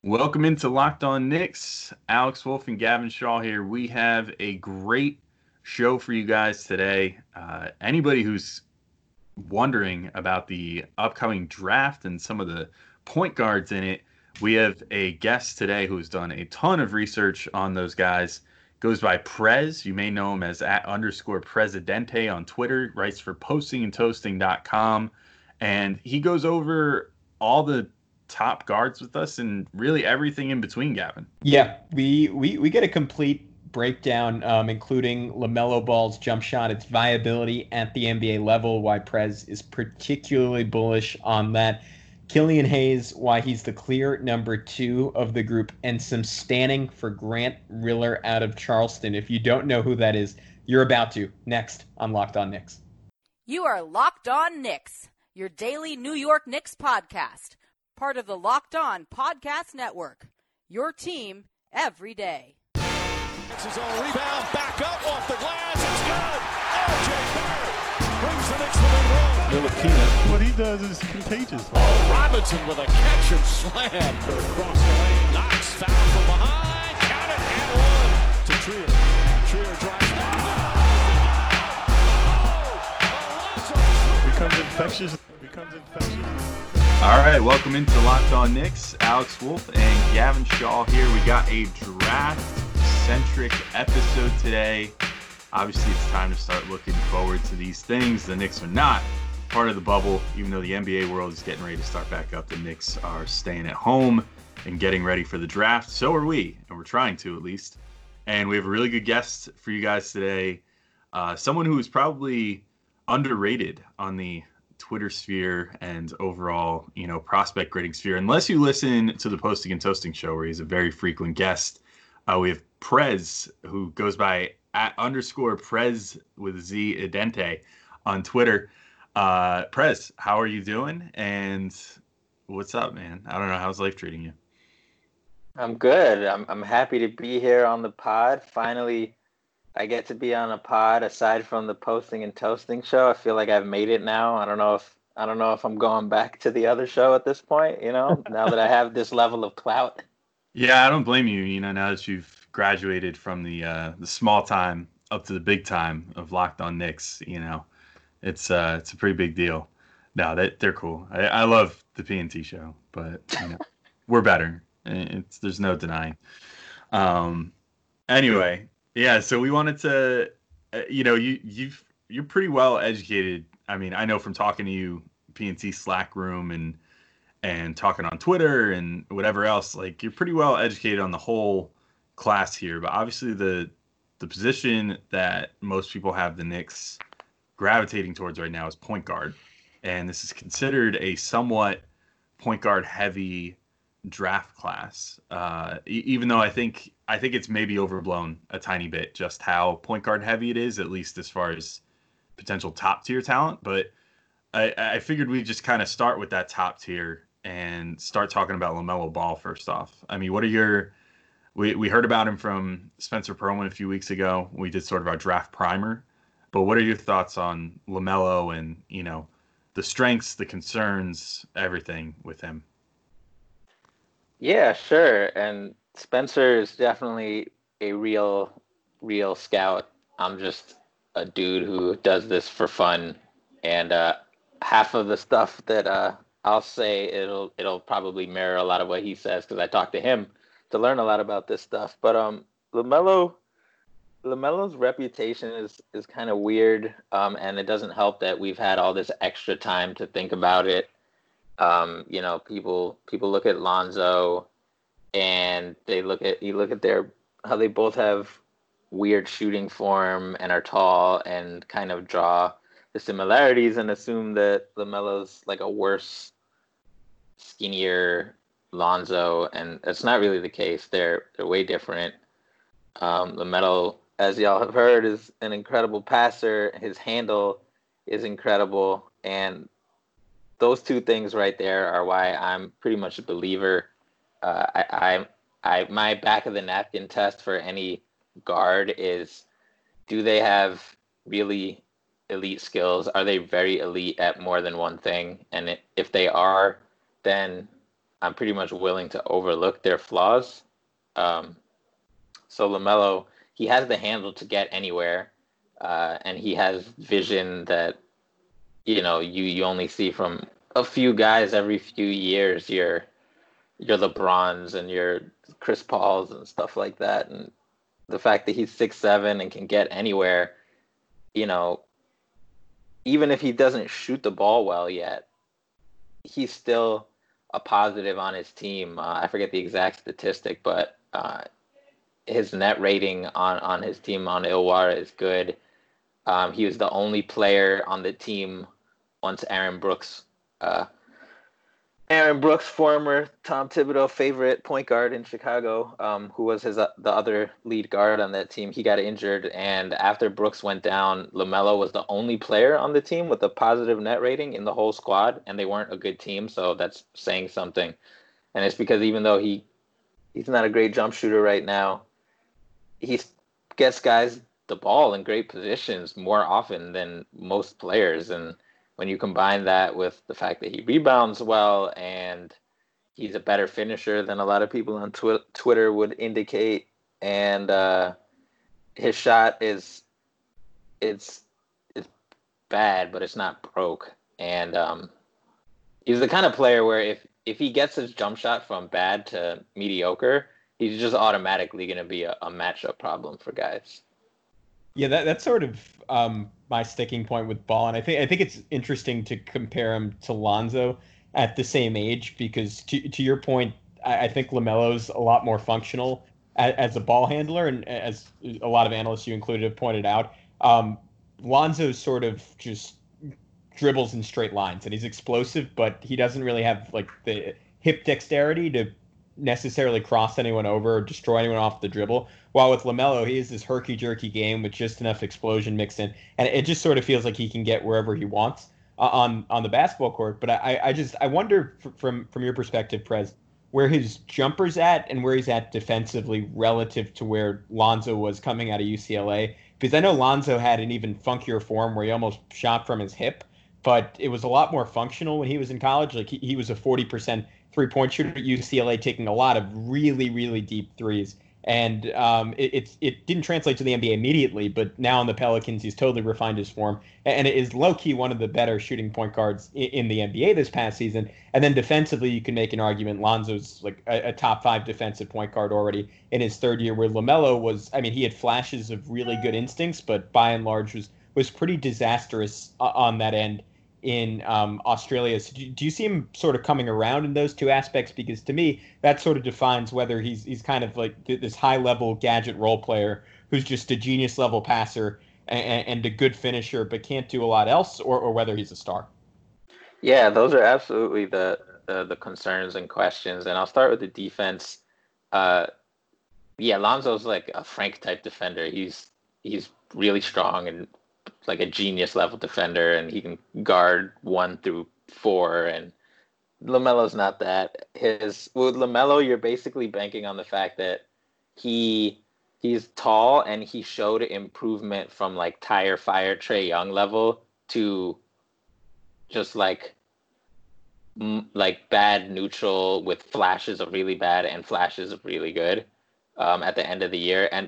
Welcome into Locked On Knicks. Alex Wolf and Gavin Shaw here. We have a great show for you guys today. Anybody who's wondering about the upcoming draft and some of the point guards in it, we have a guest today who's done a ton of research on those guys. Goes by Prez. You may know him as @_Presidente on Twitter. Writes for postingandtoasting.com. And he goes over all the top guards with us and really everything in between, Gavin. Yeah, we get a complete breakdown, including LaMelo Ball's jump shot, its viability at the NBA level, why Prez is particularly bullish on that. Killian Hayes, why he's the clear number 2 of the group, and some standing for Grant Riller out of Charleston. If you don't know who that is, you're about to. Next on Locked On Knicks. You are Locked On Knicks, your daily New York Knicks podcast, part of the Locked On Podcast Network, your team every day. This is all rebound, back up, off the glass, it's good! R.J. Barrett brings the Knicks within one. Ntilikina, what he does is contagious. Robinson with a catch and slam. Across the lane, Knox foul from behind, count it, and one to Trier. Trier drives down. Becomes infectious. All right, welcome into Locked On Knicks. Alex Wolf and Gavin Shaw here. We got a draft-centric episode today. Obviously, it's time to start looking forward to these things. The Knicks are not part of the bubble, even though the NBA world is getting ready to start back up. The Knicks are staying at home and getting ready for the draft. So are we, and we're trying to at least. And we have a really good guest for you guys today. Someone who is probably underrated on the Twitter sphere and overall, prospect grading sphere. Unless you listen to the Posting and Toasting show, where he's a very frequent guest. We have Prez, who goes by @_Prez with Z Idente on Twitter. Prez, how are you doing? And what's up, man? I don't know. How's life treating you? I'm good. I'm happy to be here on the pod. Finally, I get to be on a pod aside from the Posting and Toasting show. I feel like I've made it now. I don't know if I'm going back to the other show at this point, now that I have this level of clout. Yeah, I don't blame you. Now that you've graduated from the small time up to the big time of Locked On Knicks, it's a pretty big deal. No, they're cool. I love the PNT show, but we're better. There's no denying. Anyway. Yeah, so we wanted to, you're pretty well educated. I mean, I know from talking to you, PNT Slack room and talking on Twitter and whatever else, like you're pretty well educated on the whole class here. But obviously the position that most people have the Knicks gravitating towards right now is point guard. And this is considered a somewhat point guard heavy draft class, even though I think it's maybe overblown a tiny bit just how point guard heavy it is, at least as far as potential top tier talent. But I figured we'd just kind of start with that top tier and start talking about LaMelo Ball first off. I mean, what are we heard about him from Spencer Pearlman a few weeks ago. We did sort of our draft primer, but what are your thoughts on LaMelo and the strengths, the concerns, everything with him? Yeah, sure. And Spencer is definitely a real scout. I'm just a dude who does this for fun. And half of the stuff that I'll say, it'll probably mirror a lot of what he says because I talked to him to learn a lot about this stuff. But LaMelo's reputation is kind of weird, and it doesn't help that we've had all this extra time to think about it. People look at Lonzo and you look at how they both have weird shooting form and are tall and kind of draw the similarities and assume that LaMelo's like a worse, skinnier Lonzo, and that's not really the case. They're way different. LaMelo, as y'all have heard, is an incredible passer. His handle is incredible, and those two things right there are why I'm pretty much a believer. My back of the napkin test for any guard is, do they have really elite skills? Are they very elite at more than one thing? And if they are, then I'm pretty much willing to overlook their flaws. So LaMelo, he has the handle to get anywhere, and he has vision that you only see from a few guys every few years. Your LeBrons and your Chris Pauls and stuff like that, and the fact that he's 6'7" and can get anywhere, even if he doesn't shoot the ball well yet, he's still a positive on his team. I forget the exact statistic, but his net rating on his team on Illawarra is good. He was the only player on the team once Aaron Brooks, former Tom Thibodeau favorite point guard in Chicago, who was the other lead guard on that team, he got injured. And after Brooks went down, LaMelo was the only player on the team with a positive net rating in the whole squad, and they weren't a good team, so that's saying something. And it's because even though he's not a great jump shooter right now, he gets guys the ball in great positions more often than most players. And when you combine that with the fact that he rebounds well and he's a better finisher than a lot of people on Twitter would indicate, and his shot it's bad, but it's not broke. And he's the kind of player where if he gets his jump shot from bad to mediocre, he's just automatically going to be a matchup problem for guys. Yeah, that's sort of my sticking point with Ball, and I think it's interesting to compare him to Lonzo at the same age, because to your point, I think LaMelo's a lot more functional as a ball handler, and as a lot of analysts, you included, have pointed out, Lonzo sort of just dribbles in straight lines, and he's explosive, but he doesn't really have like the hip dexterity to necessarily cross anyone over or destroy anyone off the dribble. While with LaMelo, he has this herky-jerky game with just enough explosion mixed in, and it just sort of feels like he can get wherever he wants on the basketball court. But I wonder from your perspective, Prez, where his jumper's at and where he's at defensively relative to where Lonzo was coming out of UCLA. Because I know Lonzo had an even funkier form where he almost shot from his hip, but it was a lot more functional when he was in college. Like he was a 40% three-point shooter at UCLA, taking a lot of really, really deep threes. And it didn't translate to the NBA immediately, but now in the Pelicans, he's totally refined his form. And it is low-key one of the better shooting point guards in the NBA this past season. And then defensively, you can make an argument Lonzo's like a top 5 defensive point guard already in his third year, where LaMelo was, I mean, he had flashes of really good instincts, but by and large was pretty disastrous on that end in Australia. So do you see him sort of coming around in those two aspects? Because to me, that sort of defines whether he's kind of like this high-level gadget role player who's just a genius-level passer and a good finisher but can't do a lot else, or whether he's a star. Yeah, those are absolutely the concerns and questions. And I'll start with the defense. Lonzo's like a Frank-type defender. He's really strong and like a genius level defender, and he can guard 1 through 4, and LaMelo's not that. With LaMelo, you're basically banking on the fact that he's tall and he showed improvement from like tire fire Trae Young level to just like bad neutral with flashes of really bad and flashes of really good at the end of the year. And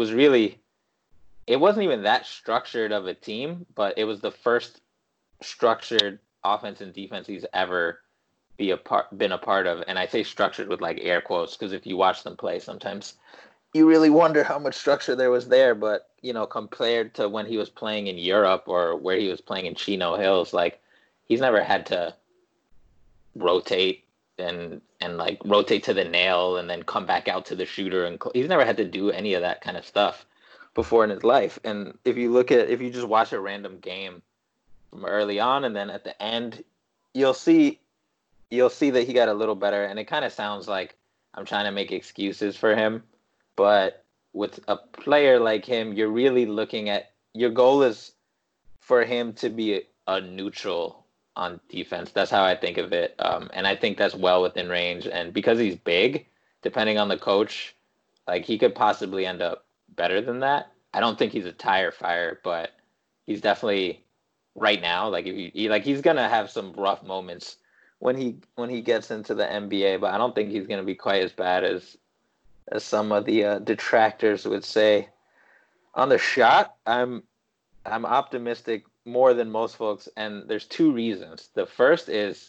it wasn't even that structured of a team, but it was the first structured offense and defense he's ever been a part of. And I say structured with like air quotes, because if you watch them play, sometimes you really wonder how much structure there was there. But, compared to when he was playing in Europe or where he was playing in Chino Hills, like he's never had to rotate and like rotate to the nail and then come back out to the shooter. And he's never had to do any of that kind of stuff before in his life. And if you just watch a random game from early on and then at the end, you'll see that he got a little better. And it kind of sounds like I'm trying to make excuses for him, but with a player like him, you're really looking at, your goal is for him to be a neutral on defense. That's how I think of it. And I think that's well within range. And because he's big, depending on the coach, like he could possibly end up better than that. I don't think he's a tire fire, but he's definitely right now, like he's gonna have some rough moments when he gets into the NBA, but I don't think he's going to be quite as bad as some of the detractors would say. On the shot, I'm optimistic more than most folks, and there's two reasons. The first is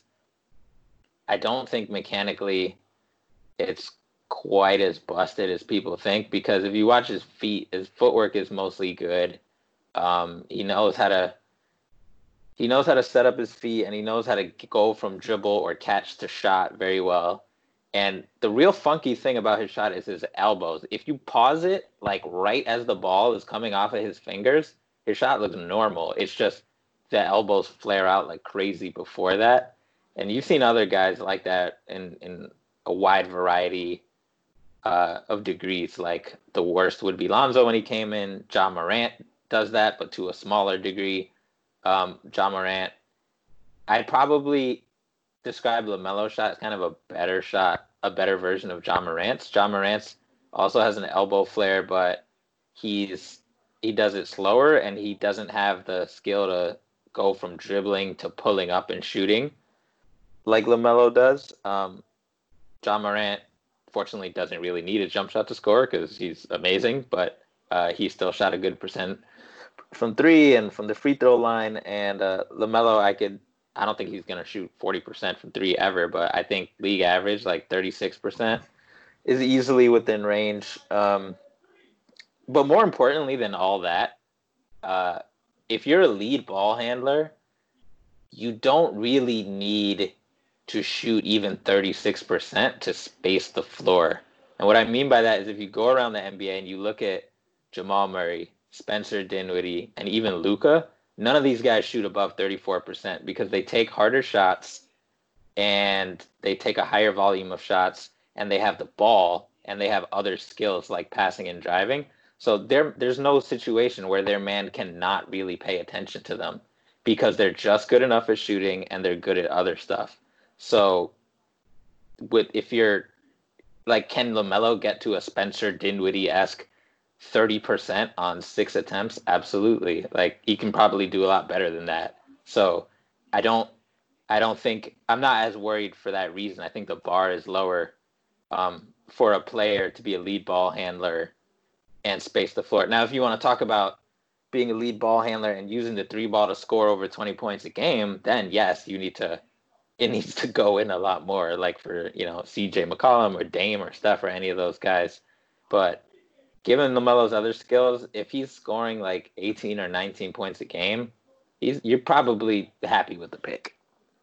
I don't think mechanically it's quite as busted as people think, because if you watch his feet, his footwork is mostly good. He knows how to set up his feet, and he knows how to go from dribble or catch to shot very well. And the real funky thing about his shot is his elbows. If you pause it, like right as the ball is coming off of his fingers, his shot looks normal. It's just the elbows flare out like crazy before that. And you've seen other guys like that in a wide variety of degrees. Like the worst would be Lonzo when he came in. Ja Morant does that, but to a smaller degree. Ja Morant, I'd probably describe LaMelo's shot as kind of a better shot, a better version of Ja Morant's. Ja Morant's also has an elbow flare, but he does it slower, and he doesn't have the skill to go from dribbling to pulling up and shooting like LaMelo does. Ja Morant, fortunately, doesn't really need a jump shot to score because he's amazing, but he still shot a good percent from three and from the free throw line. And LaMelo, I don't think he's going to shoot 40% from three ever, but I think league average, like 36%, is easily within range. But more importantly than all that, if you're a lead ball handler, you don't really need to shoot even 36% to space the floor. And what I mean by that is if you go around the NBA and you look at Jamal Murray, Spencer Dinwiddie, and even Luka, none of these guys shoot above 34% because they take harder shots and they take a higher volume of shots, and they have the ball and they have other skills like passing and driving. So there's no situation where their man cannot really pay attention to them because they're just good enough at shooting and they're good at other stuff. So if you're like, can LaMelo get to a Spencer Dinwiddie-esque 30% on 6 attempts? Absolutely. Like, he can probably do a lot better than that. So I don't think, I'm not as worried for that reason. I think the bar is lower for a player to be a lead ball handler and space the floor. Now, if you want to talk about being a lead ball handler and using the 3-ball to score over 20 points a game, then yes, it needs to go in a lot more, like for, CJ McCollum or Dame or Steph or any of those guys. But given LaMelo's other skills, if he's scoring like 18 or 19 points a game, you're probably happy with the pick.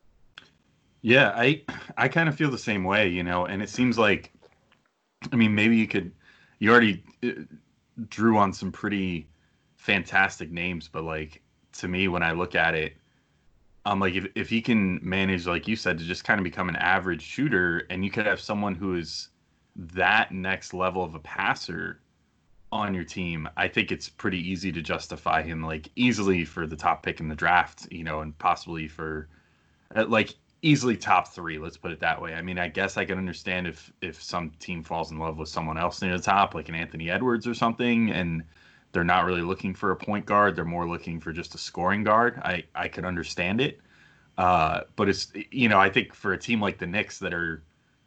Yeah, I kind of feel the same way, and it seems like, maybe you already drew on some pretty fantastic names, but like, to me, when I look at it, I'm like, if he can manage, like you said, to just kind of become an average shooter, and you could have someone who is that next level of a passer on your team, I think it's pretty easy to justify him like easily for the top pick in the draft, and possibly for like easily top 3. Let's put it that way. I guess I can understand if some team falls in love with someone else near the top, like an Anthony Edwards or something, and they're not really looking for a point guard. They're more looking for just a scoring guard. I could understand it. But it's, I think for a team like the Knicks that are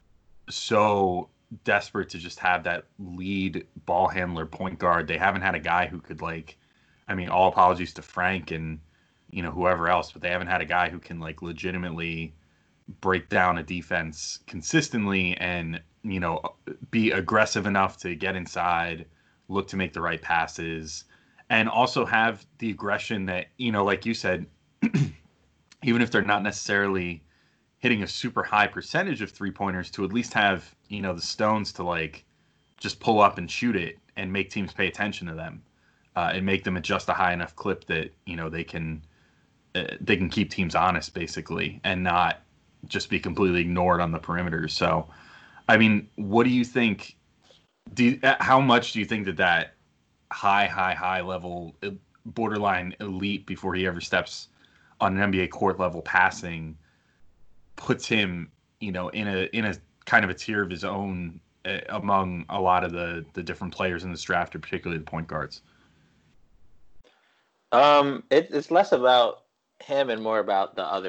so desperate to just have that lead ball handler point guard, they haven't had a guy who could all apologies to Frank and, whoever else, but they haven't had a guy who can like legitimately break down a defense consistently and, be aggressive enough to get inside, look to make the right passes, and also have the aggression that, like you said, even if they're not necessarily hitting a super high percentage of 3-pointers, to at least have, the stones to like just pull up and shoot it and make teams pay attention to them, and make them at just a high enough clip that, they can keep teams honest basically and not just be completely ignored on the perimeter. So, what do you think? How much do you think that high level, borderline elite before he ever steps on an NBA court level passing puts him, in a kind of a tier of his own among a lot of the different players in this draft, particularly the point guards? It's less about him and more about the other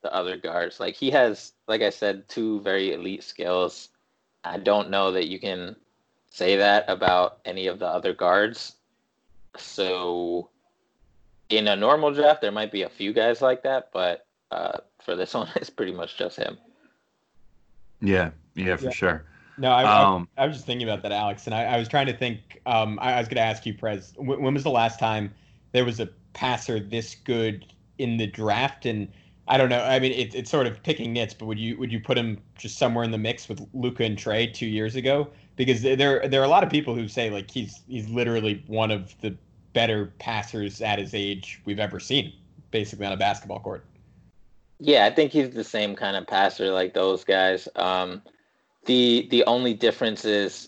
the other guards. Like he has, like I said, 2 very elite skills. I don't know that you can say that about any of the other guards. So in a normal draft, there might be a few guys like that, but for this one, it's pretty much just him. Yeah, for sure. No, I was just thinking about that, Alex, and I was trying to think. I was going to ask you, Prez, when was the last time there was a passer this good in the draft? And I don't know. I mean, it's sort of picking nits, but would you put him just somewhere in the mix with Luka and Trae 2 years ago? Because there are a lot of people who say like he's literally one of the better passers at his age we've ever seen, basically on a basketball court. Yeah, I think he's the same kind of passer like those guys. The only difference is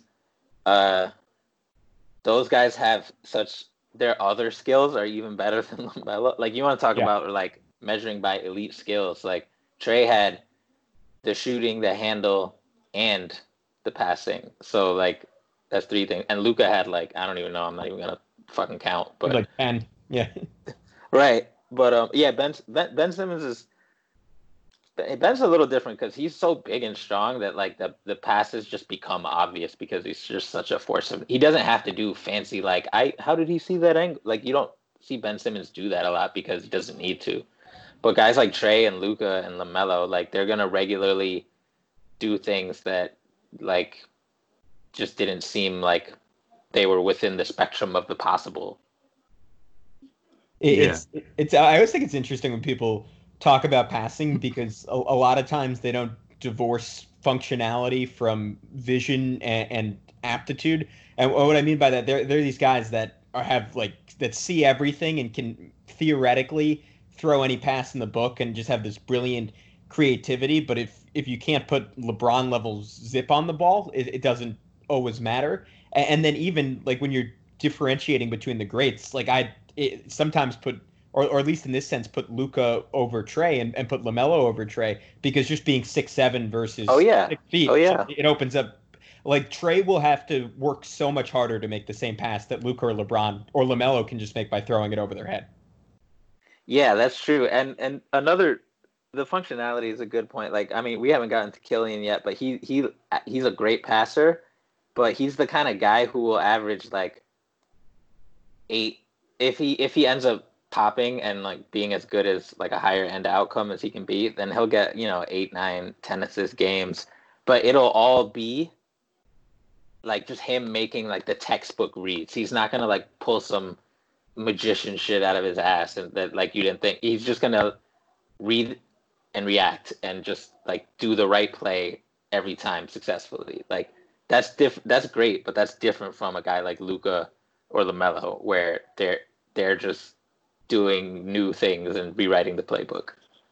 those guys have their other skills are even better than LaMelo. Like you want to talk about like measuring by elite skills. Like Trae had the shooting, the handle, and the passing. So like that's 3 things. And Luka had like, I don't even know. I'm not even gonna fucking count. But like 10, yeah. Right. But yeah, Ben Simmons Ben's a little different because he's so big and strong that like the passes just become obvious because he's just such a force. He doesn't have to do fancy like how did he see that angle? Like you don't see Ben Simmons do that a lot because he doesn't need to. But guys like Trae and Luka and LaMelo, like they're gonna regularly do things that like just didn't seem like they were within the spectrum of the possible. I always think it's interesting when people talk about passing because a lot of times they don't divorce functionality from vision and aptitude. And what I mean by that, they're these guys that that see everything and can theoretically throw any pass in the book and just have this brilliant creativity. But if you can't put LeBron level zip on the ball, it doesn't always matter. And then even like when you're differentiating between the greats, like sometimes put, or at least in this sense, put Luka over Trae and put LaMelo over Trae because just being 6'7" versus 6 feet, it opens up. Like Trae will have to work so much harder to make the same pass that Luka or LeBron or LaMelo can just make by throwing it over their head. Yeah, that's true. And the functionality is a good point. Like, I mean, we haven't gotten to Killian yet, but he's a great passer, but he's the kind of guy who will average like 8 if he ends up popping and like being as good as like a higher end outcome as he can be, then he'll get 8, 9, 10 assist games, but it'll all be like just him making like the textbook reads. He's not gonna like pull some magician shit out of his ass and that like you didn't think. He's just gonna read and react and just like do the right play every time successfully. Like that's great, but that's different from a guy like Luka or LaMelo where they're just doing new things and rewriting the playbook.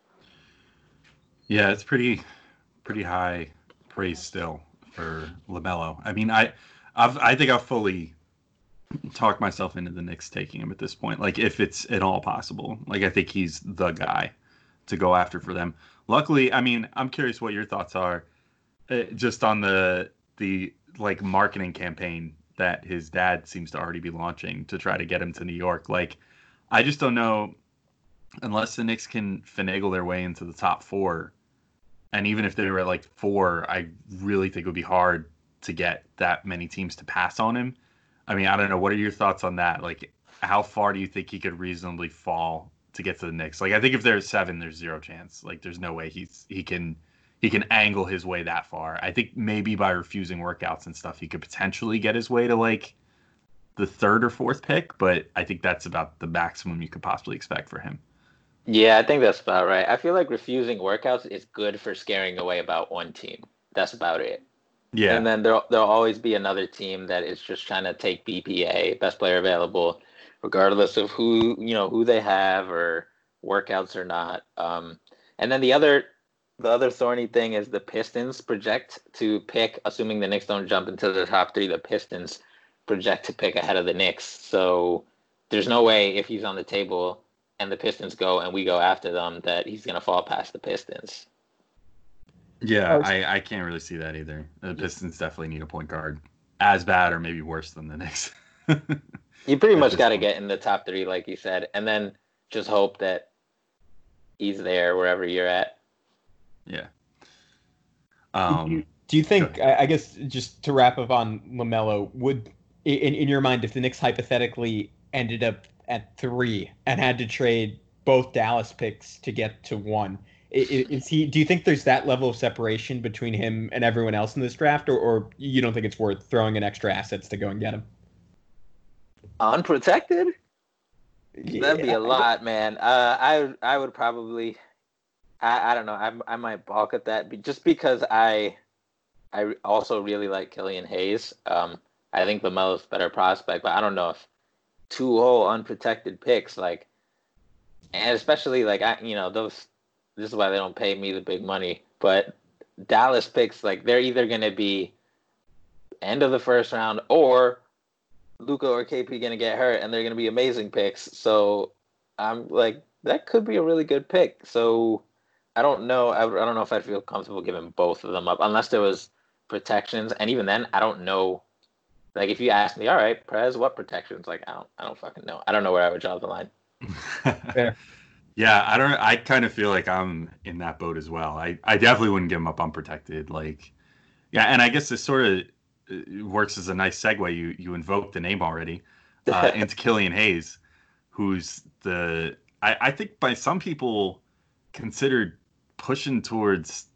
Yeah, it's pretty high praise still for LaMelo. I mean, I think I've fully talked myself into the Knicks taking him at this point. Like, if it's at all possible, like I think he's the guy to go after for them. Luckily, I mean, I'm curious what your thoughts are, just on the like marketing campaign that his dad seems to already be launching to try to get him to New York. Like, I just don't know, unless the Knicks can finagle their way into the top 4, and even if they were at like 4, I really think it would be hard to get that many teams to pass on him. I mean, I don't know. What are your thoughts on that? Like, how far do you think he could reasonably fall to get to the Knicks? Like, I think if there's 7, there's 0 chance. Like, there's no way he can angle his way that far. I think maybe by refusing workouts and stuff, he could potentially get his way to like the 3rd or 4th pick, but I think that's about the maximum you could possibly expect for him. Yeah, I think that's about right. I feel like refusing workouts is good for scaring away about one team. That's about it. Yeah. And then there'll always be another team that is just trying to take BPA, best player available, regardless of who they have or workouts or not. And then the other thorny thing is the Pistons project to pick, assuming the Knicks don't jump into the top 3, the Pistons project to pick ahead of the Knicks. So there's no way if he's on the table and the Pistons go and we go after them that he's going to fall past the Pistons. Yeah, I can't really see that either. The Pistons definitely need a point guard as bad or maybe worse than the Knicks. You pretty much got to get in the top 3, like you said, and then just hope that he's there wherever you're at. Yeah. Do you think, I guess, just to wrap up on LaMelo, would, in your mind, if the Knicks hypothetically ended up at 3 and had to trade both Dallas picks to get to 1, is he? Do you think there's that level of separation between him and everyone else in this draft, or you don't think it's worth throwing in extra assets to go and get him? Unprotected? Yeah, That'd be a lot, man. I would probably, I don't know, I might balk at that just because I also really like Killian Hayes. I think LaMelo's a better prospect, but I don't know if 2 whole unprotected picks, like, and especially like those. This is why they don't pay me the big money, but Dallas picks, like, they're either going to be end of the first round or Luka or KP going to get hurt, and they're going to be amazing picks. So I'm like, that could be a really good pick. So I don't know. I don't know if I'd feel comfortable giving both of them up unless there was protections. And even then, I don't know. Like, if you ask me, all right, Prez, what protections? Like, I don't fucking know. I don't know where I would draw the line. Fair. Yeah, I kind of feel like I'm in that boat as well. I definitely wouldn't give him up unprotected. Like, yeah, and I guess this sort of works as a nice segue. You invoked the name already into Killian Hayes, who's I think by some people considered pushing towards,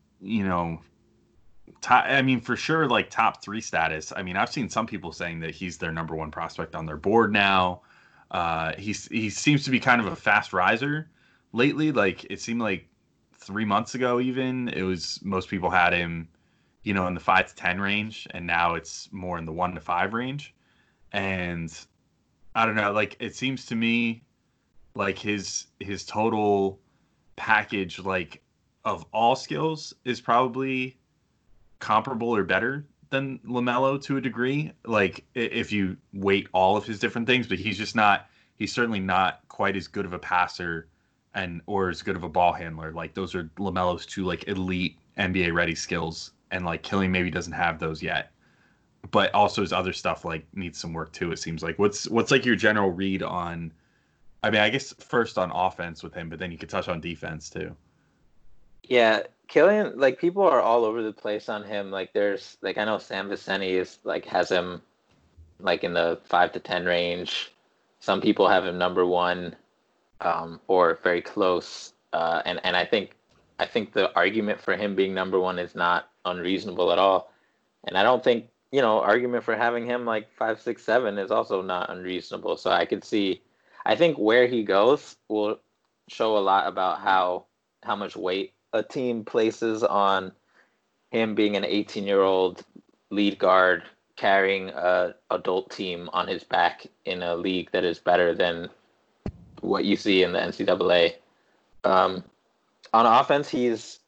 top, I mean, for sure, like top 3 status. I mean, I've seen some people saying that he's their number 1 prospect on their board now. He seems to be kind of a fast riser lately. Like, it seemed like 3 months ago, even, it was, most people had him, in the 5 to 10 range, and now it's more in the 1 to 5 range. And I don't know, like, it seems to me like his total package, like, of all skills is probably comparable or better than LaMelo to a degree, like, if you weight all of his different things. But he's certainly not quite as good of a passer or as good of a ball handler. Like, those are LaMelo's 2, like, elite NBA ready skills, and like Killian maybe doesn't have those yet. But also his other stuff, like, needs some work too, it seems like. What's like your general read on, I mean, I guess first on offense with him, but then you could touch on defense too. Yeah, Killian, like, people are all over the place on him. Like, there's, like, I know Sam Vecenie is, like, has him, like, in the 5 to 10 range. Some people have him number 1, or very close. And I think the argument for him being number 1 is not unreasonable at all. And I don't think, argument for having him like 5, 6, 7 is also not unreasonable. So I think where he goes will show a lot about how much weight a team places on him being an 18-year-old lead guard carrying a adult team on his back in a league that is better than what you see in the NCAA. On offense, he's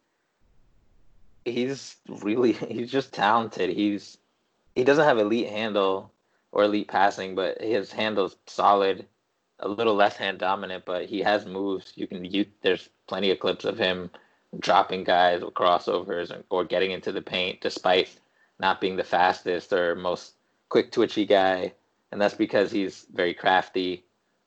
just talented. He doesn't have elite handle or elite passing, but his handle's solid. A little left hand dominant, but he has moves. There's plenty of clips of him dropping guys with crossovers or getting into the paint, despite not being the fastest or most quick twitchy guy, and that's because he's very crafty.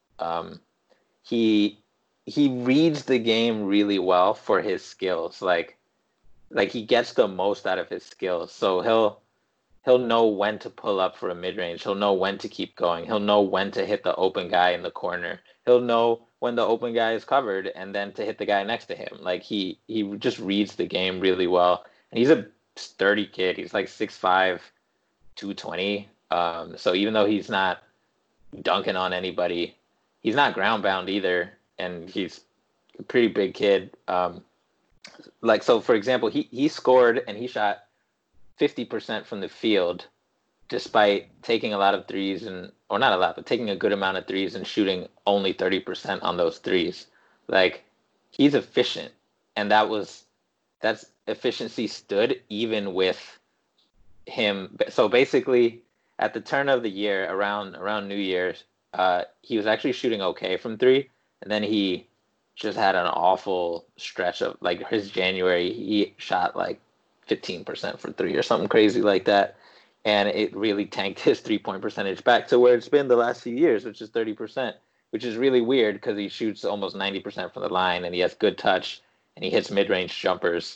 He reads the game really well for his skills. Like he gets the most out of his skills. So he'll know when to pull up for a mid-range. He'll know when to keep going. He'll know when to hit the open guy in the corner. He'll know when the open guy is covered and then to hit the guy next to him. Like, he just reads the game really well. And he's a sturdy kid. He's like 6'5", 220. So even though he's not dunking on anybody, he's not ground bound either. And he's a pretty big kid. So for example, he scored and he shot 50% from the field, despite taking a lot of threes or not a lot, but taking a good amount of threes and shooting only 30% on those threes. Like, he's efficient, and that's efficiency stood even with him. So basically, at the turn of the year, around New Year's, he was actually shooting okay from 3, and then he just had an awful stretch of, like, his January, he shot like 15% for 3 or something crazy like that. And it really tanked his 3-point percentage back to where it's been the last few years, which is 30%. which is really weird because he shoots almost 90% from the line and he has good touch and he hits mid-range jumpers.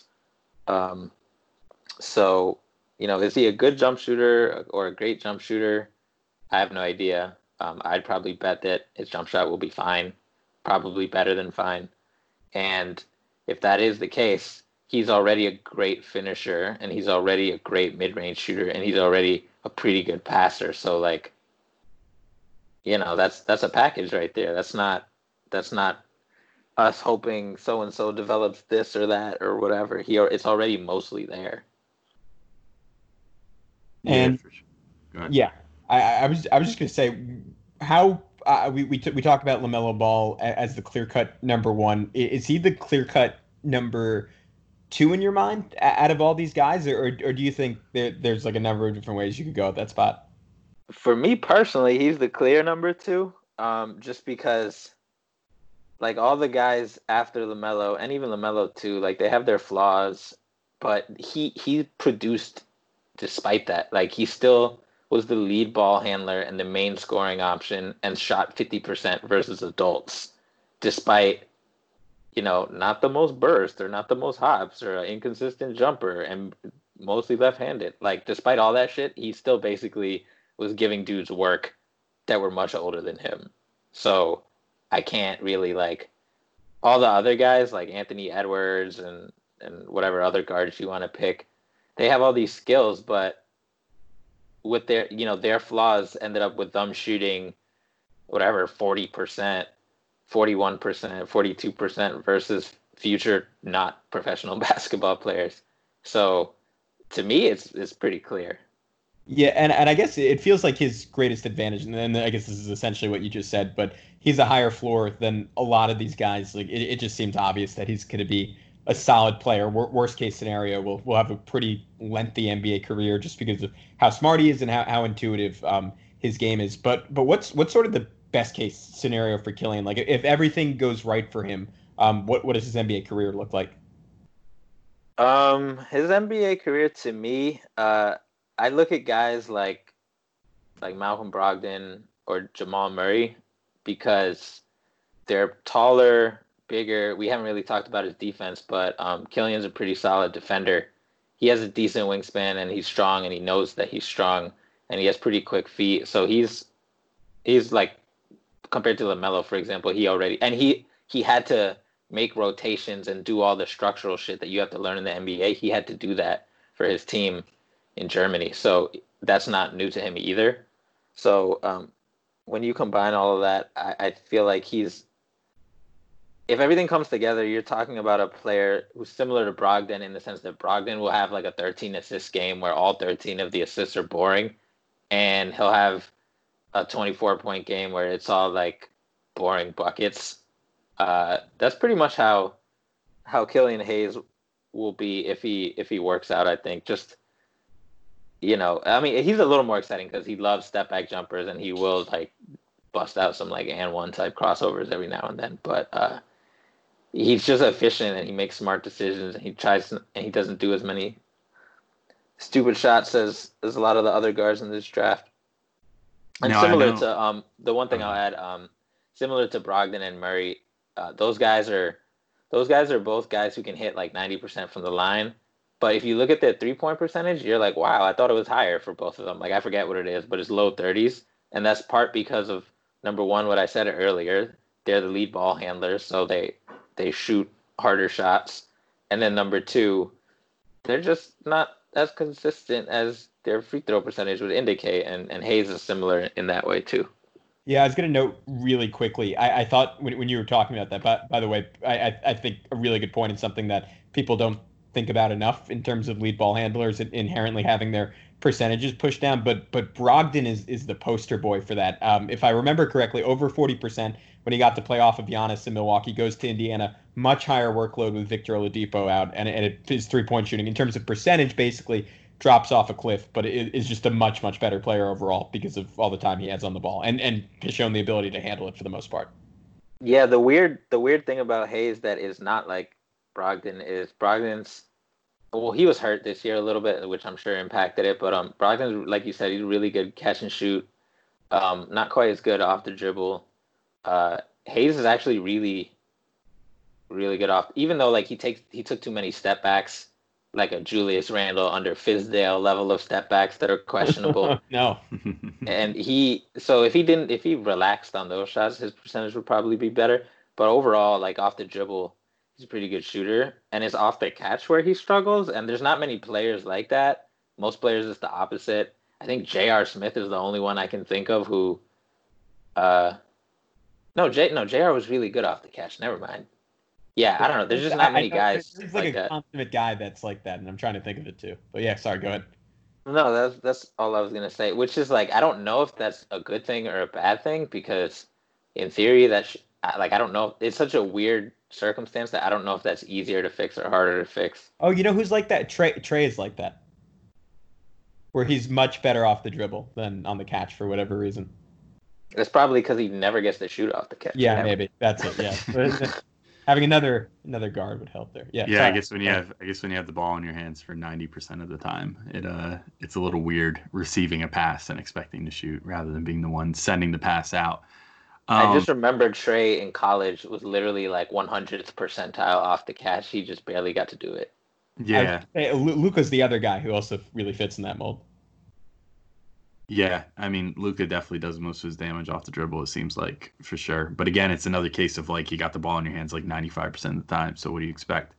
So, is he a good jump shooter or a great jump shooter? I have no idea. I'd probably bet that his jump shot will be fine, probably better than fine. And if that is the case, he's already a great finisher and he's already a great mid-range shooter and he's already a pretty good passer. So like, that's a package right there. That's not us hoping so and so develops this or that or whatever. It's already mostly there. And for sure. Go ahead. yeah, I was just gonna say how we talk about LaMelo Ball as the clear-cut number one. Is he the clear-cut number two in your mind out of all these guys, or do you think there's like a number of different ways you could go at that spot? For me personally, he's the clear number two, just because like all the guys after LaMelo and even LaMelo too, like they have their flaws, but he produced despite that. Like he still was the lead ball handler and the main scoring option and shot 50% versus adults, despite not the most burst or not the most hops or an inconsistent jumper and mostly left-handed. Like despite all that shit, he still basically was giving dudes work that were much older than him. So I can't really like all the other guys like Anthony Edwards and whatever other guards you want to pick. They have all these skills, but with their flaws ended up with them shooting whatever 40%, 41%, 42% versus future not professional basketball players. So to me, it's pretty clear. Yeah, and I guess it feels like his greatest advantage, and then I guess this is essentially what you just said, but he's a higher floor than a lot of these guys. Like it just seems obvious that he's going to be a solid player. Worst case scenario, we'll have a pretty lengthy NBA career just because of how smart he is and how intuitive his game is. But what's sort of the best case scenario for Killian? Like if everything goes right for him, what does his NBA career look like? His NBA career to me, I look at guys like Malcolm Brogdon or Jamal Murray because they're taller, bigger. We haven't really talked about his defense, but Killian's a pretty solid defender. He has a decent wingspan and he's strong and he knows that he's strong and he has pretty quick feet. So he's like compared to LaMelo, for example, he had to make rotations and do all the structural shit that you have to learn in the NBA. He had to do that for his team in Germany. So that's not new to him either. So when you combine all of that, I feel like if everything comes together, you're talking about a player who's similar to Brogdon in the sense that Brogdon will have like a 13 assist game where all 13 of the assists are boring, and he'll have a 24-point game where it's all like boring buckets. That's pretty much how Killian Hayes will be if he works out, I think. Just I mean, he's a little more exciting because he loves step back jumpers and he will like bust out some like and one type crossovers every now and then. But he's just efficient and he makes smart decisions and he doesn't do as many stupid shots as a lot of the other guards in this draft. And similar to the one thing I'll add, similar to Brogdon and Murray, those guys are both guys who can hit like 90% from the line. But if you look at their 3-point percentage, you're like, wow, I thought it was higher for both of them. Like, I forget what it is, but it's low 30s. And that's part because of, number one, what I said earlier. They're the lead ball handlers, so they shoot harder shots. And then number two, they're just not as consistent as their free throw percentage would indicate. And Hayes is similar in that way, too. Yeah, I was going to note really quickly. I thought when you were talking about that, by the way, I think a really good point and something that people don't think about enough in terms of lead ball handlers inherently having their percentages pushed down. But Brogdon is the poster boy for that. If I remember correctly, over 40% when he got to play off of Giannis in Milwaukee, goes to Indiana, much higher workload with Victor Oladipo out, and his 3-point shooting in terms of percentage basically drops off a cliff, but it is just a much, much better player overall because of all the time he has on the ball and has shown the ability to handle it for the most part. Yeah, the weird thing about Hayes that is not like Brogdon is Brogdon's, well, he was hurt this year a little bit, which I'm sure impacted it, but Brogdon's, like you said, he's really good catch and shoot, not quite as good off the dribble, Hayes is actually really, really good off. Even though like he took too many step backs, like a Julius Randle under Fizdale level of step backs that are questionable. No. And if he relaxed on those shots, his percentage would probably be better. But overall, like off the dribble, he's a pretty good shooter. And it's off the catch where he struggles. And there's not many players like that. Most players it's the opposite. I think J.R. Smith is the only one I can think of who. J.R. was really good off the catch. Never mind. Yeah, I don't know. There's just not many guys. There's like a consummate guy that's like that, and I'm trying to think of it too. But yeah, sorry, go ahead. No, that's all I was gonna say. Which is like, I don't know if that's a good thing or a bad thing, because in theory I don't know. It's such a weird circumstance that I don't know if that's easier to fix or harder to fix. Oh, you know who's like that? Trey is like that, where he's much better off the dribble than on the catch for whatever reason. It's probably because he never gets to shoot off the catch. Yeah, maybe that's it. Yeah. Having another guard would help there. Yeah. Yeah, sorry. I guess when you have the ball in your hands for 90% of the time, it's a little weird receiving a pass and expecting to shoot rather than being the one sending the pass out. I just remember Trey in college was literally like 100th percentile off the catch. He just barely got to do it. Yeah. Luka's the other guy who also really fits in that mold. Yeah, I mean, Luka definitely does most of his damage off the dribble, it seems like, for sure. But again, it's another case of like you got the ball in your hands like 95% of the time. So what do you expect?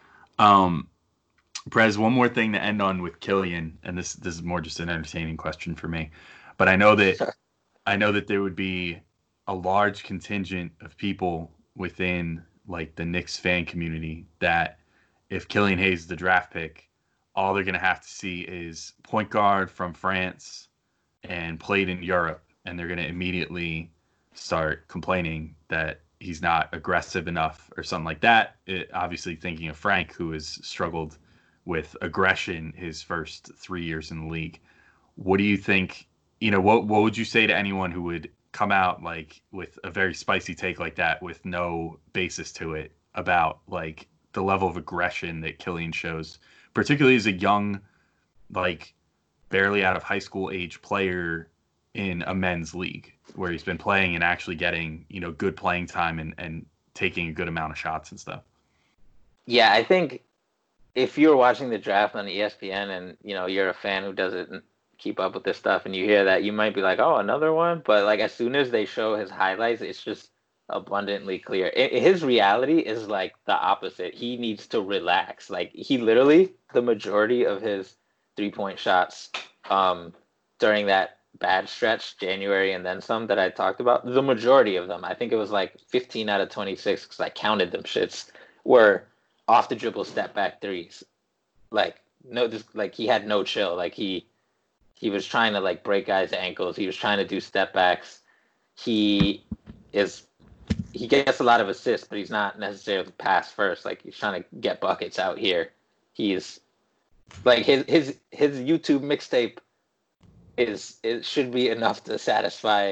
Prez, one more thing to end on with Killian, and this is more just an entertaining question for me. But I know that there would be a large contingent of people within like the Knicks fan community that if Killian Hayes is the draft pick, all they're gonna have to see is point guard from France and played in Europe, and they're going to immediately start complaining that he's not aggressive enough or something like that. Obviously thinking of Frank, who has struggled with aggression his first 3 years in the league. What do you think, what would you say to anyone who would come out like with a very spicy take like that with no basis to it about like the level of aggression that Killian shows, particularly as a young, like, barely out of high school age player in a men's league where he's been playing and actually getting, good playing time and taking a good amount of shots and stuff? Yeah, I think if you're watching the draft on ESPN and, you're a fan who doesn't keep up with this stuff and you hear that, you might be like, oh, another one. But like as soon as they show his highlights, it's just abundantly clear. His reality is like the opposite. He needs to relax. Like he literally, the majority of his 3-point shots during that bad stretch, January and then some that I talked about, the majority of them, I think it was like 15 out of 26 because I counted them shits, were off the dribble step back threes. Like he had no chill. Like he was trying to like break guys' ankles. He was trying to do step backs. He gets a lot of assists, but he's not necessarily pass first. Like he's trying to get buckets out here. He's like his YouTube mixtape it should be enough to satisfy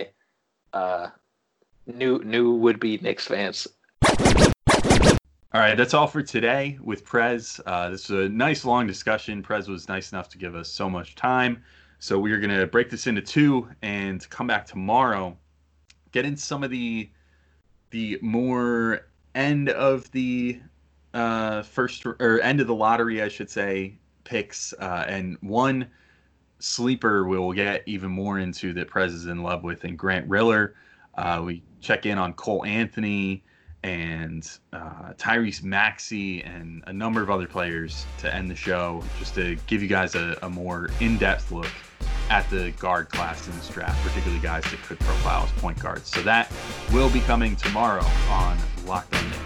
new would-be Knicks fans. All right, that's all for today with Prez. This was a nice long discussion. Prez was nice enough to give us so much time. So we're going to break this into two and come back tomorrow, get into some of the more end of the end of the lottery, I should say, picks, and one sleeper we'll get even more into that Prez is in love with, and Grant Riller. We check in on Cole Anthony and Tyrese Maxey and a number of other players to end the show, just to give you guys a more in-depth look at the guard class in this draft, particularly guys that could profile as point guards. So that will be coming tomorrow on Locked On Knicks.